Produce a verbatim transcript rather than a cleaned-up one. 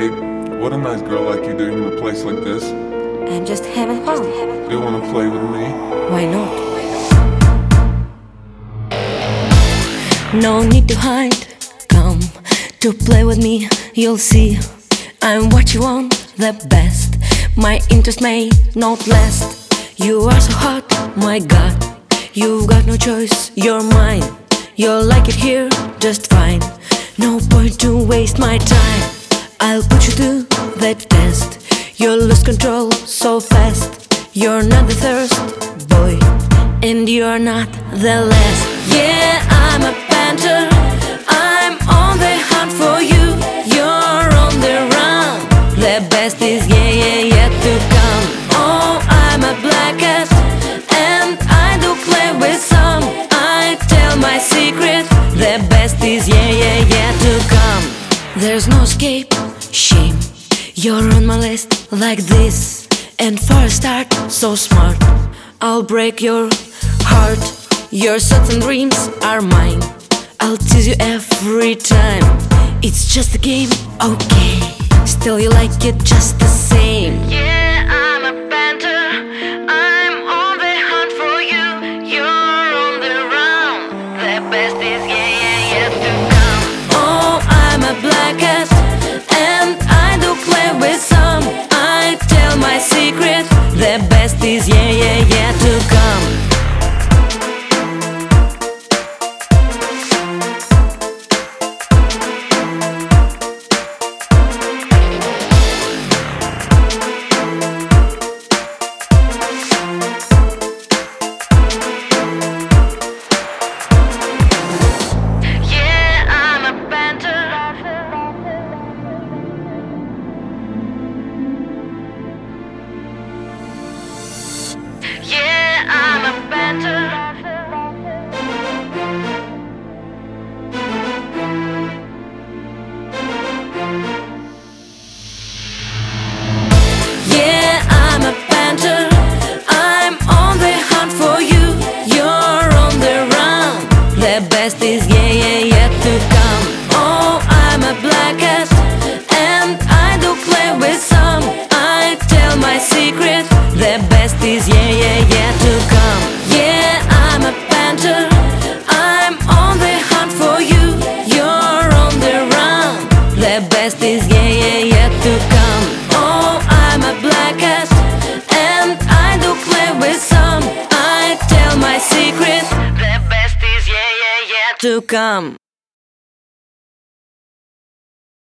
babe, what a nice girl like you doing in a place like this? I'm just having fun. Do you want to play with me? Why not? No need to hide. Come to play with me. You'll see I'm what you want, the best. My interest may not last. You are so hot, my God. You've got no choice, you're mine. You'll like it here just fine. No point to waste my time. I'll put you to the test. You'll lose control so fast. You're not the first, boy, and you're not the last. Yeah, I'm a panther. I'm on the hunt for you. You're on the run. The best is yeah, yeah, yet to come. Oh, I'm a black cat, and I do play with some. I tell my secret. The best is yeah, yeah, yet to come. There's no escape, shame. You're on my list like this. And for a start, so smart, I'll break your heart. Your thoughts and dreams are mine. I'll tease you every time. It's just a game, okay. Still you like it just the same. Yeah, I'm a panther. I'm on the hunt for you. You're on the run. The best is yeah, yeah, yet to come. Oh, I'm a black cat, and I do play with some. I tell my secret. The best is yeah, yeah, yet to come. Yeah, I'm a panther. Yeah, I'm a panther. I'm on the hunt for you. You're on the run. The best is yeah, yeah, yet to come. Oh, I'm a black cat, and I do play with some. I tell my secret. The best is yeah, yeah, yet to come. Yeah, I'm a panther. I'm on the hunt for you. You're on the run. The best is yeah, yeah, yet to come. Oh, I'm a black cat, and I do play with some. I tell my secret. The best is yeah, yeah, yet to come.